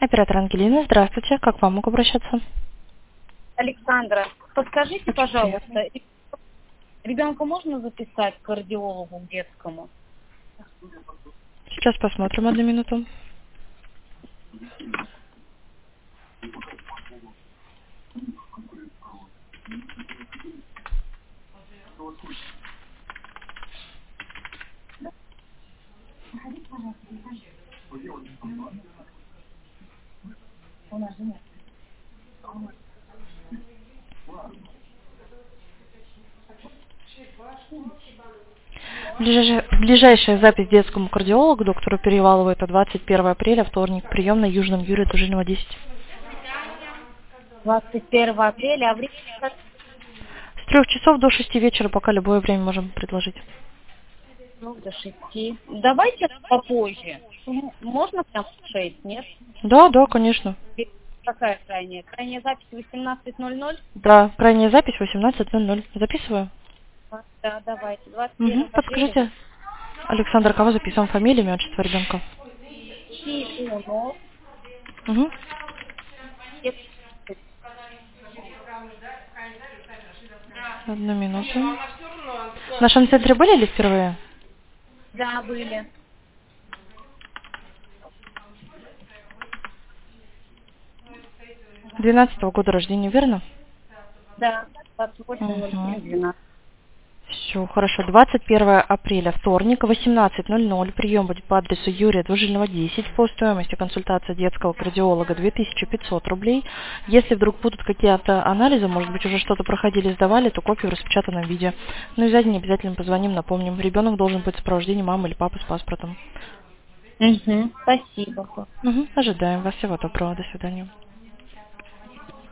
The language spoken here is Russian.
Оператор Ангелина, здравствуйте. Как к вам могу обращаться? Александра, подскажите, Очень приятно. пожалуйста, ребенка можно записать к кардиологу к детскому? Сейчас посмотрим, одну минуту. Ближайшая запись к детскому кардиологу доктору Перевалову это 21 апреля, вторник, прием на Южном Юрия Тужинова 10. 21 апреля, а время С 3 часов до 6 вечера, пока любое время можем предложить. до 6. Давайте попозже. Можно прям в 6, нет? Да, да, конечно. Какая крайняя? Крайняя запись 18:00? Да, крайняя запись 18:00. Записываю? Да, давайте. 21 Угу. апреля. Подскажите, Александр, кого записываем? Фамилию, имя, отчество ребенка? Чигунов. Угу. Одну минуту. В нашем центре были или впервые? Да, были. 12-го года рождения, верно? Да, Угу. 28:07:12. Все, хорошо. 21 апреля, вторник, 18:00. Прием будет по адресу Юрия Двужильного, 10. По стоимости консультации детского кардиолога 2500 рублей. Если вдруг будут какие-то анализы, может быть, уже что-то проходили, сдавали, то копию в распечатанном виде. Ну и сзади не обязательно позвоним, напомним. Ребенок должен быть в сопровождении мамы или папы с паспортом. Угу. Спасибо. Угу. Ожидаем вас. Всего доброго. До свидания.